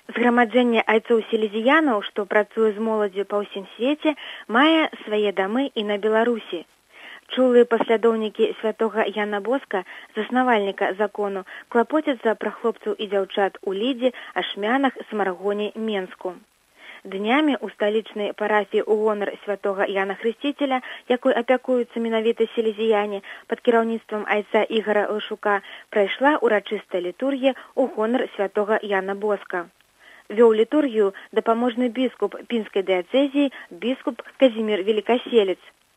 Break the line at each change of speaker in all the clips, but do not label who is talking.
Зграмаджэнне айцоў-селезіянаў, што працуе з моладдзю па ўсім свеце, мае свае дамы і на Беларусі. Чулыя паслядоўнікі святога Яна Боска, заснавальніка закону, клапоцяцца пра хлопцаў і дзяўчат у Лідзе, Ашмянах, Смаргоне, Менску. Днямі ў сталічнай парафіі ў гонар святога Яна Хрысціцеля, якой апякуюцца менавіта селезіяне, пад кіраўніцтвам айца Ігара Лашука, прайшла урачыстая літургія ў гонар святога Яна Боска. Вёў літургію дапаможны біскуп пінскай дыяцэзіі, біскуп Казімір Велікаселец.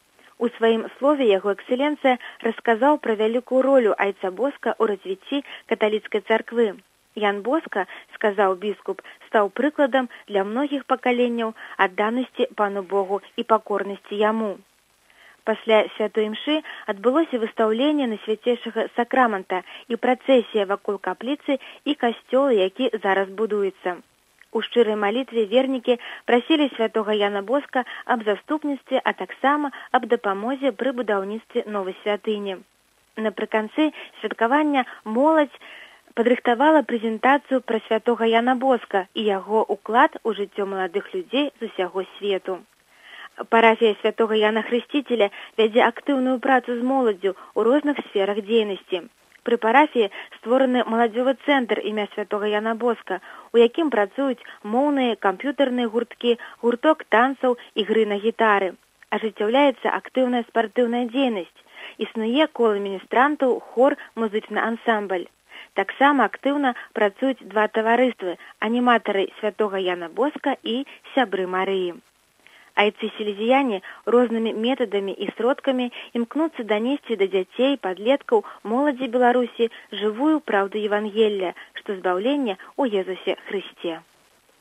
У сваім слове яго эксцэленцыя расказаў пра вялікую ролю айца Боска ў развіцці каталіцкай царквы. Ян Боска, сказаў біскуп, стаў прыкладам для многіх пакаленняў адданасці пану Богу і пакорнасці яму. Пасля святой імшы адбылося выстаўленне Найсвяцейшага сакрамента і працэсія вакол капліцы і касцёла, які зараз будуецца. У шчырай малітве вернікі прасілі святога Яна Боска аб заступніцтве, а таксама аб дапамозе пры будаўніцтве новай святыні. Напрыканцы святкавання моладзь падрыхтавала прэзентацыю пра святога Яна Боска і яго ўклад у жыццё маладых людзей з усяго свету. Парафія святога Яна Хрысціцеля вядзе актыўную працу з моладдзю ў розных сферах дзейнасці. Пры парафіі створаны маладзёвы цэнтр імя святога Яна Боска, у якім працуюць моўныя, камп'ютарныя гурткі, гурток танцаў і гры на гітары. Ажыццяўляецца актыўная спартыўная дзейнасць. Існуе кола міністрантаў, хор, музычны ансамбль. Таксама актыўна працуюць два таварыствы – аніматары святога Яна Боска і сябры Марыі. Айцы-селезіяне рознымі метадамі і сродкамі імкнуцца данесці да дзяцей, падлеткаў, моладзі Беларусі жывую праўду Евангелля, што збаўлення ў Езусе Хрысце.